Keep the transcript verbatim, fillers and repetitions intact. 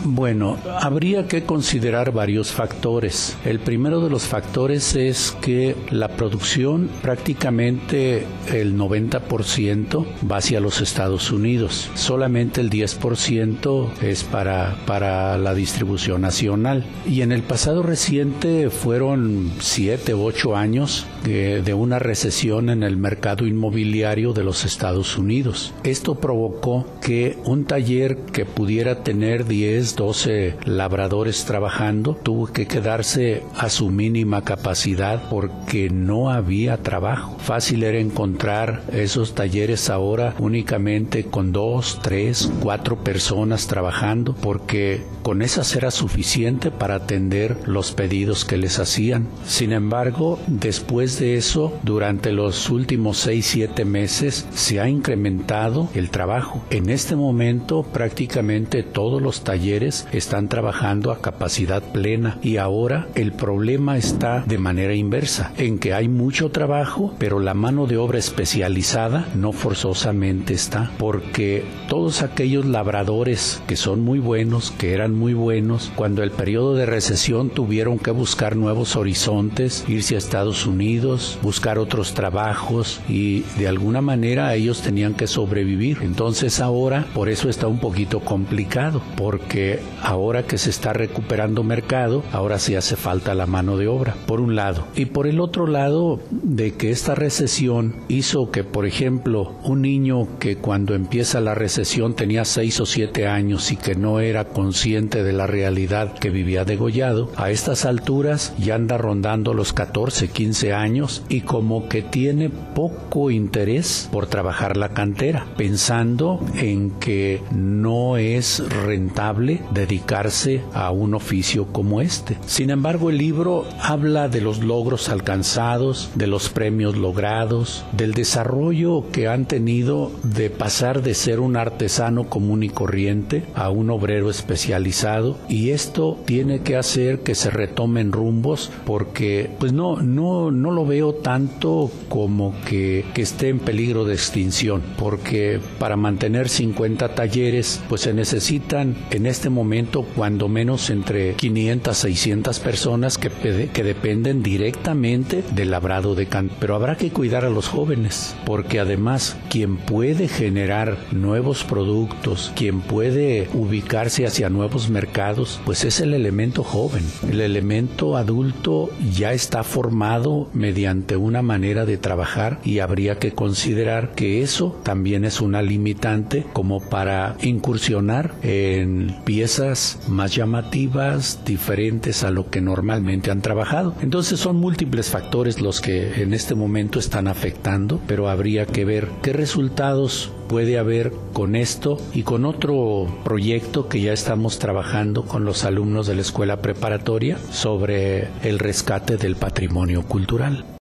Bueno, habría que considerar varios factores. El primero de los factores es que la producción, prácticamente el noventa por ciento va hacia los Estados Unidos. Solamente el diez por ciento es para, para la distribución nacional. Y en el pasado reciente fueron siete u ocho años de, de una recesión en el mercado inmobiliario de los Estados Unidos. Esto provocó que un taller que pudiera tener diez, doce labradores trabajando tuvo que quedarse a su mínima capacidad porque no había trabajo. Fácil era encontrar esos talleres ahora únicamente con dos, tres, cuatro personas trabajando, porque con esas era suficiente para atender los pedidos que les hacían. Sin embargo, después de eso, durante los últimos seis, siete meses, se ha incrementado el trabajo. En este momento, prácticamente todos los talleres están trabajando a capacidad plena, y ahora el problema está de manera inversa, en que hay mucho trabajo, pero la mano de obra especializada no forzosamente está, porque todos aquellos labradores que son muy buenos, que eran muy buenos, cuando el periodo de recesión tuvieron que buscar nuevos horizontes, irse a Estados Unidos, buscar otros trabajos, y de alguna manera ellos tenían que sobrevivir. Entonces ahora, por eso está un poquito complicado, porque ahora que se está recuperando mercado, ahora sí hace falta la mano de obra, por un lado. Y por el otro lado, de que esta recesión hizo que, por ejemplo, un niño que cuando empieza la recesión tenía seis o siete años y que no era consciente de la realidad que vivía degollado, a estas alturas ya anda rondando los catorce, quince años y como que tiene poco interés por trabajar la cantera, pensando en que no es rentable dedicarse a un oficio como este. Sin embargo, el libro habla de los logros alcanzados, de los premios logrados, del desarrollo que han tenido de pasar de ser un artesano común y corriente a un obrero especializado, y esto tiene que hacer que se retomen rumbos, porque pues no, no, no lo veo tanto como que, que esté en peligro de extinción, porque para mantener cincuenta talleres pues se necesitan en este momento cuando menos entre quinientas, seiscientas personas que, que dependen directamente del labrado de can. Pero habrá que cuidar a los jóvenes, porque además quien puede generar nuevos productos, quien puede ubicarse hacia nuevos mercados, pues es el elemento joven. El elemento adulto ya está formado mediante una manera de trabajar, y habría que considerar que eso también es una limitante como para incursionar en piezas más llamativas, diferentes a lo que normalmente han trabajado. Entonces son múltiples factores los que en este momento están afectando, pero habría que ver qué resultados puede haber con esto y con otro proyecto que ya estamos trabajando con los alumnos de la escuela preparatoria sobre el rescate del patrimonio cultural.